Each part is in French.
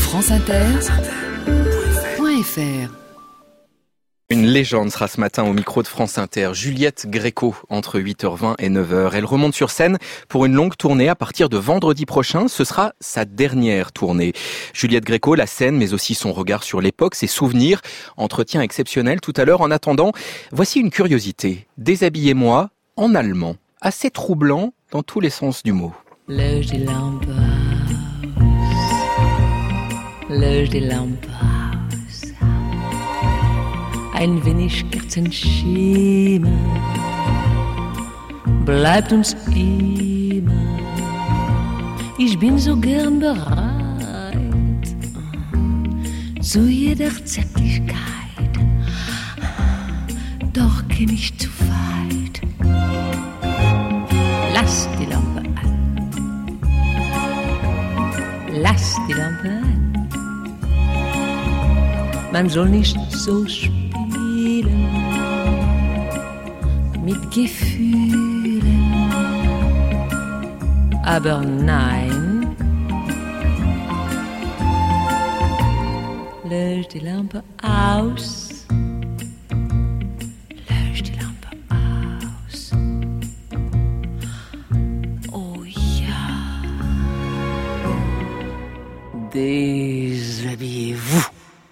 franceinter.fr. Une légende sera ce matin au micro de France Inter, Juliette Gréco, entre 8h20 et 9h. Elle remonte sur scène pour une longue tournée à partir de vendredi prochain. Ce sera sa dernière tournée. Juliette Gréco, la scène, mais aussi son regard sur l'époque, ses souvenirs, entretien exceptionnel tout à l'heure. En attendant, voici une curiosité. Déshabillez-moi en allemand, assez troublant dans tous les sens du mot. Lösch die Lampe aus, ein wenig Kerzenschimmer bleibt uns immer. Ich bin so gern bereit zu jeder Zärtlichkeit, doch geh nicht zu weit. Lass die Lampe an, lass die Lampe an. Man soll nicht so spielen mit Gefühlen, aber nein, lösch die Lampe aus, lösch die Lampe aus. Oh ja, déshabillez-vous.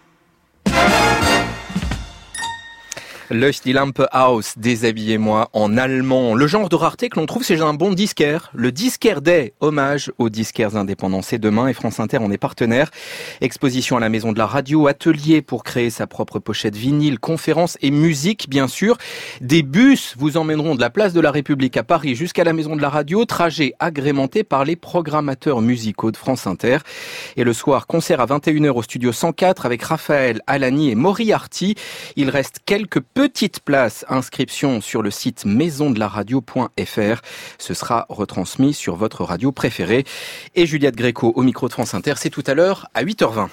Lösch die Lampe aus, déshabillez-moi en allemand. Le genre de rareté que l'on trouve chez un bon disquaire. Le Disquaire Day, hommage aux disquaires indépendants. C'est demain et France Inter en est partenaire. Exposition à la Maison de la Radio, atelier pour créer sa propre pochette vinyle, conférences et musique bien sûr. Des bus vous emmèneront de la place de la République à Paris jusqu'à la Maison de la Radio. Trajet agrémenté par les programmateurs musicaux de France Inter. Et le soir, concert à 21h au studio 104 avec Raphaël, Alani et Moriarty. Il reste quelques petites places, inscription sur le site maisondelaradio.fr. Ce sera retransmis sur votre radio préférée. Et Juliette Gréco au micro de France Inter, c'est tout à l'heure à 8h20.